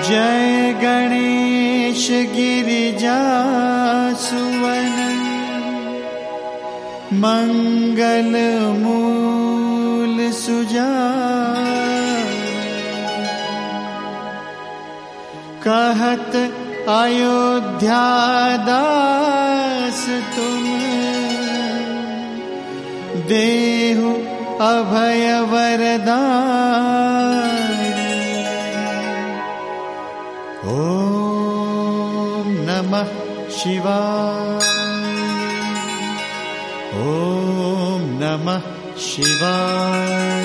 जय गणेश गिरिजा सुवन मंगल मूल सुजान। कहत अयोध्या दास तुम देहु अभय वरदान। ओम नमः शिवाय। ओम नमः शिवाय।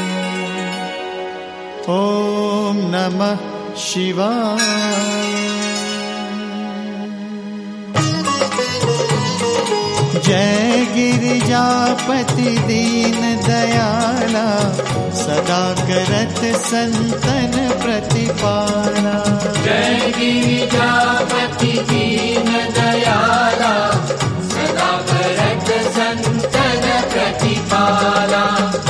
ओम नमः शिवाय। जय गिरिजापति दीन दयाला सदा करत संतन प्रतिपाला। जय गिरिजापति दीन दयाला सदा करत संतन प्रतिपाला।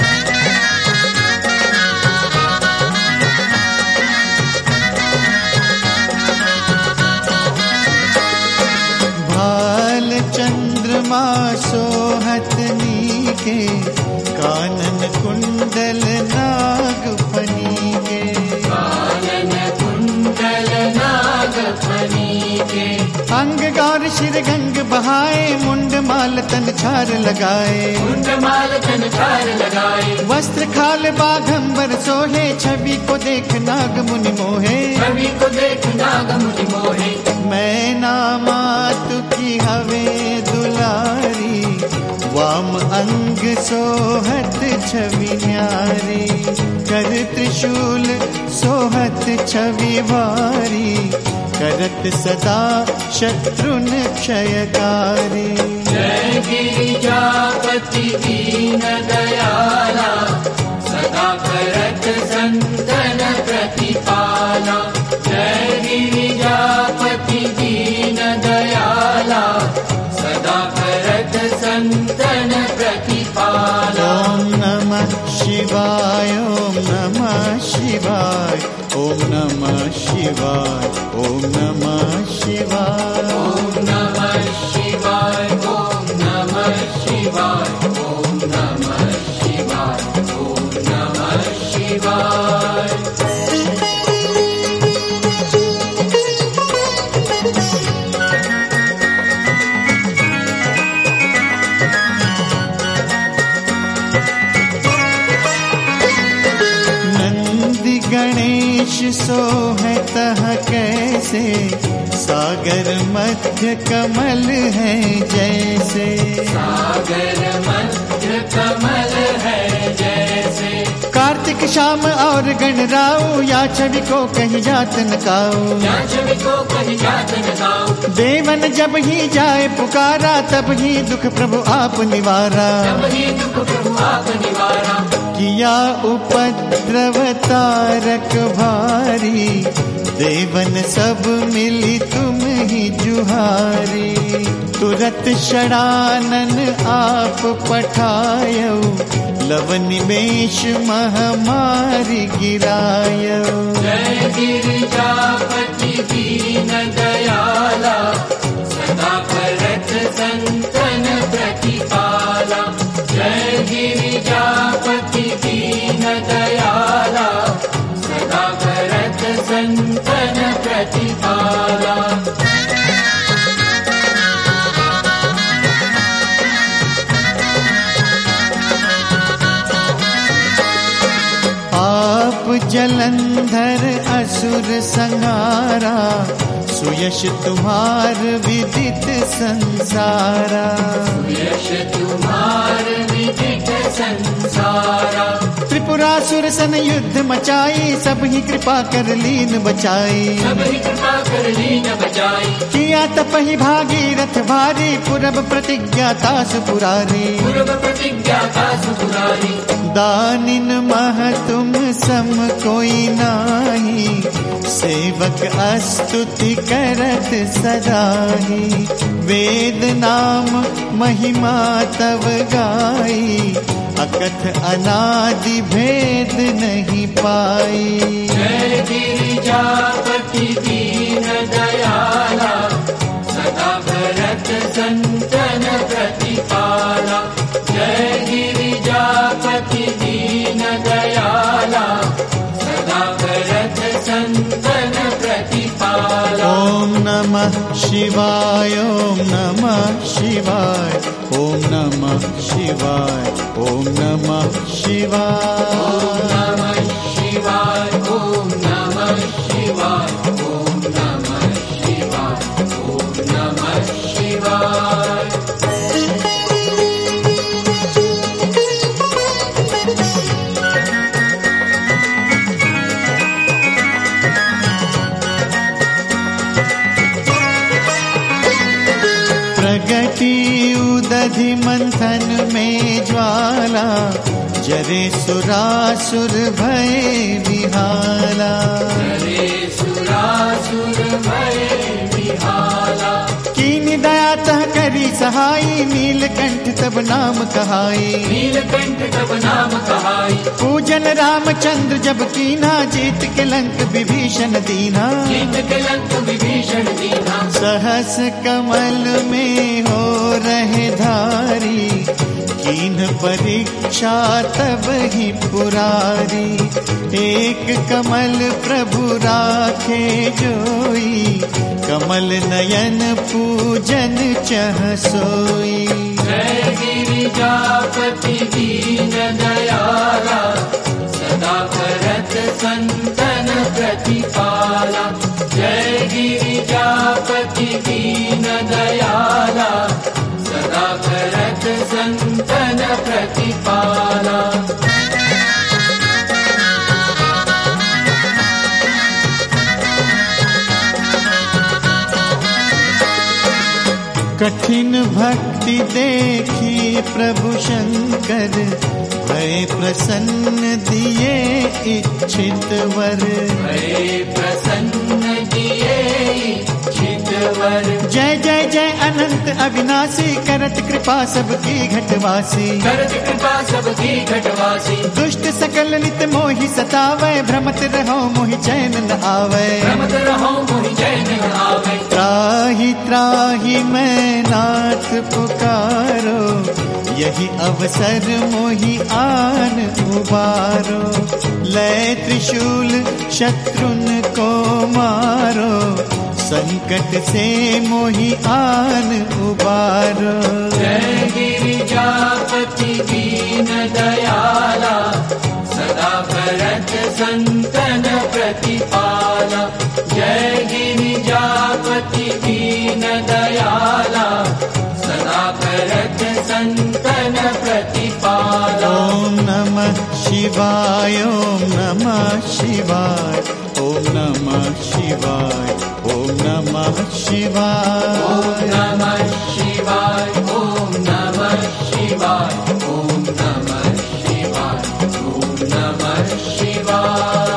भाल चंद्रमा सोहत नीके कानन कुंडल नागफनी के। कानन कुंडल नागफनी के। अंग गौर शिर गंग बहाए मुंड माल तन छार लगाए। मुंड माल तन छार लगाए। वस्त्र खाल बाघंबर सोहे छवि को देख नाग मुनि मोहे। छवि को देख नाग मुनि मोहे। मैं नामात की हवे दुलारी वाम अंग सोहत छवि न्यारी। कर त्रिशूल सोहत छवि भारी करत सदा शत्रुन क्षयकारी। जय गिरिजापति दीन दयाला सदा करत संतन प्रतिपाला। जय गिरिजापति दीन दयाला सदा करत संतन प्रतिपाला। ओम नमः शिवाय। ओम नमः शिवाय। ओम नमः शिवाय। ओम नमः शिवाय। ओम नमः शिवाय। ओम नमः शिवाय। ओम नमः शिवाय। ओम नमः शिवाय। नंदी गणेश सोहतः कैसे सागर मध्य कमल है जैसे। सागर मध्य कमल है जैसे। कार्तिक श्याम और गणराव या छवि को कहीं जात न काऊ। या छवि को कहीं जात न काऊ। देवन जब ही जाए पुकारा तब ही दुख प्रभु आप निवारा। तब ही दुख प्रभु आप निवारा। किया उपद्रव तारक भारी देवन सब मिली तुम ही जुहारी। तुरत षडानन आप पठायो लव निमेष महामारी गिरायो। जय गिरिजापति दीन दयाला सदा करत संतन प्रतिपाला। जय गिरिजापति दीन दयाला सदा करत संतन प्रतिपाला। आप जलंधर असुर संहारा सुयश तुम्हार विदित संसारा। यश तुम्हार विदित संसारा। त्रिपुरासुर सन युद्ध मचाई सब ही कृपा कर लीन बचाई। सब ही कृपा कर लीन बचाई। किया तपहि भागीरथ भारी पूरब प्रतिज्ञा तास पुरारी। पूर्व प्रतिज्ञा का सुपुरारी। दानिन मह तुम सम कोई नाही सेवक स्तुति करत सदाही। वेद नाम महिमा तव गाय आई, अकथ अनादि भेद नहीं पाई। जय गिरिजापति दीन दयाला, सदा भरत संतन प्रतिपाला। जय गिरिजापति दीन दयाला, सदा भरत संतन प्रतिपाला। ओम नमः शिवाय, ओम नमः शिवाय, ओम नमः शिवाय, ओम नमः शिवाय। ओम नमः शिवाय, ओम नमः शिवाय, ओम नमः शिवाय, ओम नमः शिवाय। प्रगति उदधि मंथन में ज्वाला, जरे सुरासुर भय विहाला। हरे सुरासुर भय विहाला। कीन दया तह करी सहाई, नीलकंठ तब नाम कहाई। नीलकंठ तब नाम कहाई, पूजन रामचंद्र जब कीना, जीत के लंक विभीषण दीना। जीत के लंक विभीषण दीना। सहस कमल में हो रहे धारी, कीन परीक्षा तब ही पुरारी। एक कमल प्रभु राखे जोई, कमल नयन पूजन चह सोई। जय गिरिजापति दीन दयाला, सदा भरत संतन प्रतिपाला। जय गिरिजापति दीन दयाला, सदा भरत संतन प्रतिपाला। कठिन भक्ति देखी प्रभु शंकर, भय प्रसन्न दिए इच्छित वर। भय प्रसन्न दिए इच्छित वर। जय जय जय अनंत अविनाशी, करत कृपा सबकी घटवासी। करत कृपा सबकी घटवासी। दुष्ट सकल नित मोहि सतावै, भ्रमत रहो मोहि चैन न आवे। भ्रमत रहो मोहि चैन न आवे। त्राहि त्राहि मैं नाथ पुकारो, यही अवसर मोहि आन उबारो। लय त्रिशूल शत्रुन को मारो, संकट से मोहि आन उबारो। जय गिरिजापति दीन दयाला, सदा भरत संतन प्रतिपाला। जय गिरिजापति दीन दयाला, सदा भरत संतन प्रतिपाला। ओम नमः शिवाय, ओम नमः शिवाय, ओम नमः शिवाय, ओम नमः शिवाय। ओम नमः शिवाय, ओम नमः शिवाय, ओम नमः शिवाय, ओम नमः शिवाय।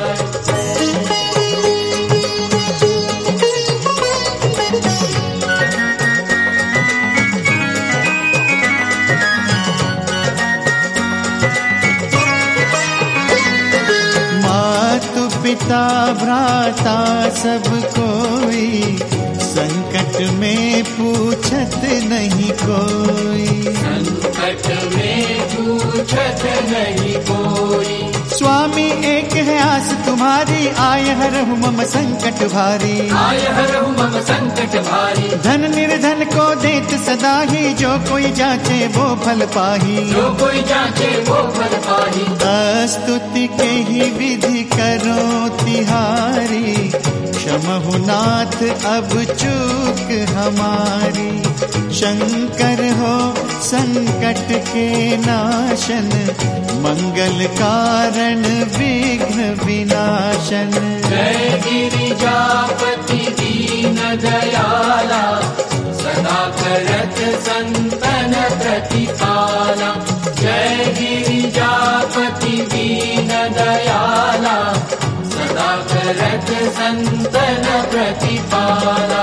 पिता भ्राता सब कोई, संकट में पूछत नहीं कोई। संकट में पूछत नहीं कोई। स्वामी एक है आस तुम्हारी, आय हरहु मम संकट भारी। आय हरहु मम संकट भारी। धन निर्धन को देत सदा ही, जो कोई जाचे वो फल पाही। जो कोई जाचे वो फल पाही। स्तुति के ही विधि करो तिहारी, क्षमहु नाथ अब चूक हमारी। शंकर हो संकट के नाशन, मंगल कारण विघ्न विनाशन। जय गिरिजापति दीन दयाला, सदा भरत संतन प्रतिपाला। जय गिरिजापति दीन दयाला, सदा भरत संतन प्रतिपाला।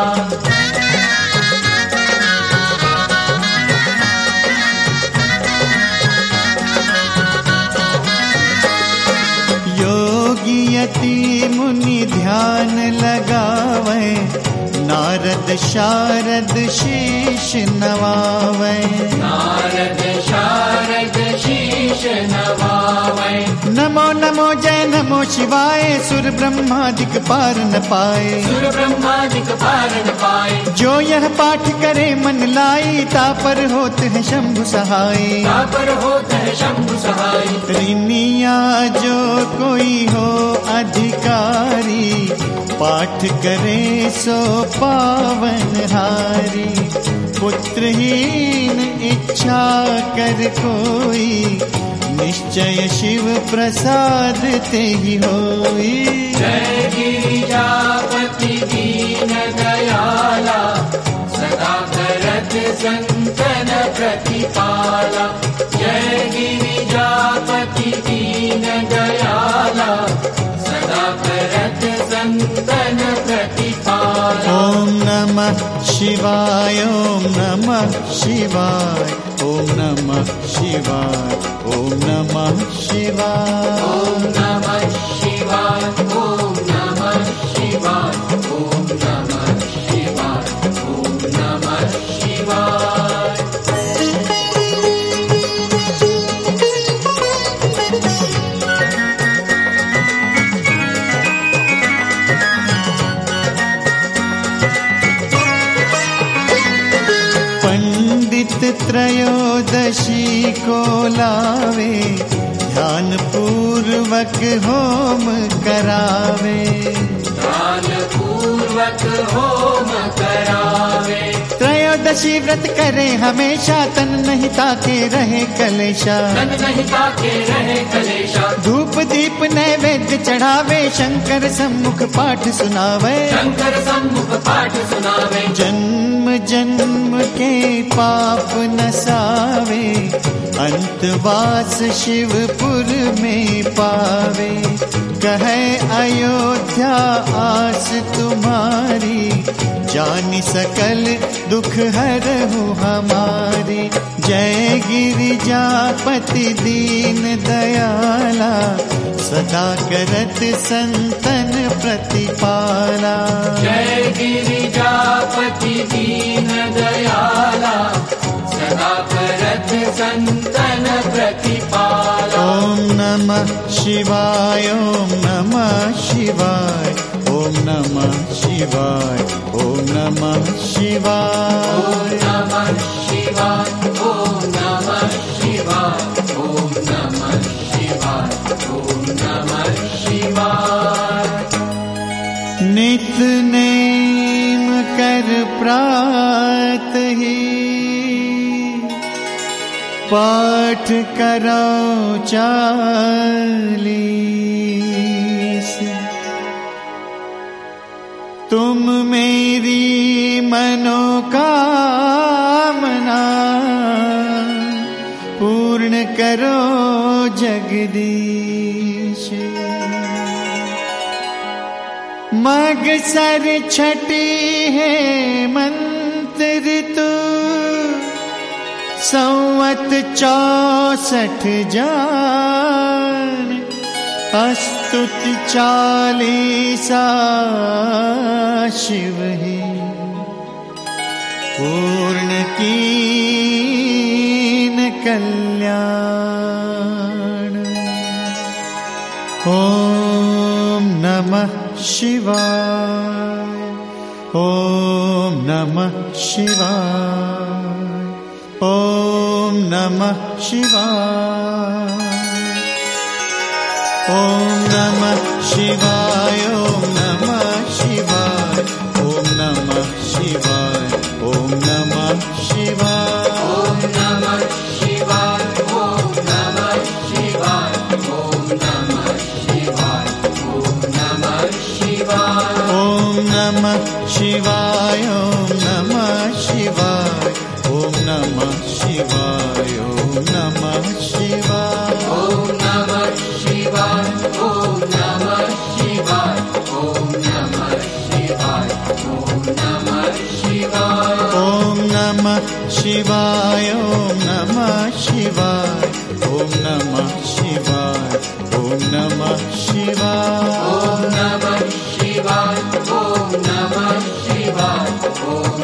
शारद शीश नवावे, नारद शारद शीश नवावे। नमो नमो जय नमो शिवाय, सुर ब्रह्मादिक पार न पाए, सुर ब्रह्मादिक पार न पाए। जो यह पाठ करे मन लाई, तापर होत है शंभु सहाय, तापर होत है शंभु सहाय। ऋनिया जो कोई हो अधिकारी, पाठ करे सो पावन हारी। पुत्रहीन इच्छा कर कोई, निश्चय शिव प्रसाद ते ही होई। जय गिरिजापति दीन दयाला, सदा करत संतन प्रतिपाला। जय गिरिजापति दीन दयाला, सदा करत संतन प्रतिपाला। ओम नमः शिवाय, ओम नमः शिवाय, ओम नमः शिवाय, ओम नमः शिवाय। ओम नमः शिवाय, ओम नमः शिवाय, ओम नमः शिवाय, ओम नमः शिवाय। त्रयोदशी को लावे, ध्यान पूर्वक होम करावे, ध्यान पूर्वक होम करावे। त्रयोदशी व्रत करे हमेशा, तन नहीं ताके रहे कलेशा, तन नहीं ताके रहे कलेशा। धूप दीप नैवेद्य चढ़ावे, शंकर सम्मुख पाठ सुनावे, शंकर सम्मुख पाठ सुनावे। जन्म जन्म के पाप नसावे, अंतवास शिवपुर में पावे। कहे अयोध्या आस तुम्हारी, जानी सकल दुख हरहु हमारी। जय गिरिजापति दीन दयाला, सदा करत संतन प्रतिपाला। जय गिरिजापति दीन दयाला, सदा करत संतन प्रतिपाला। ओम नमः शिवाय, ओम नमः शिवाय, ओम नमः शिवाय, ओम नमः शिवाय। ओम नमः शिवाय, ओम नमः शिवाय, ओम नमः शिवाय, ओम नमः शिवाय। नित नेम कर प्रात ही, पाठ करो 40। तुम मेरी मनोकामना, पूर्ण करो जगदीश। मगसर छठी है मंत्र ऋतु, संवत 64 जान, अस्तुति 40 शिव ही। पूर्ण कीन कल्याण। ओम नमः शिवाय, ओम नमः शिवाय, ओम नमः शिवाय, ओम नमः शिवाय, ओम नमः शिवाय, ओम नमः शिवाय, ओम नमः शिवाय। ओम नमः शिवाय, ओम नमः शिवाय, ओम नमः शिवाय, ओम नमः शिवाय। ओम नमः शिवाय, ओम नमः शिवाय, ओम नमः शिवाय, ओम नमः शिवाय। ओम नमः शिवाय, ओम नमः शिवाय, ओम नमः शिवाय, ओम नमः शिवाय। ओम नमः शिवाय, ओम नमः शिवाय, ओम नमः शिवाय, ओम नमः शिवाय। ओम नमः शिवाय, ओम नमः शिवाय, ओम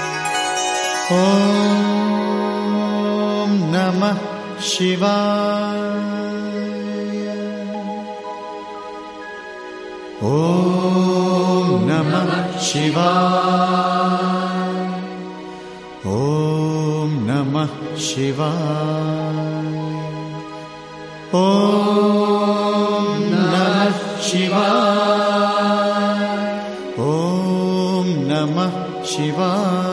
ॐ नमः शिवाय। ॐ नमः शिवाय। ॐ नमः शिवाय। ॐ नमः शिवाय। ॐ नमः शिवाय।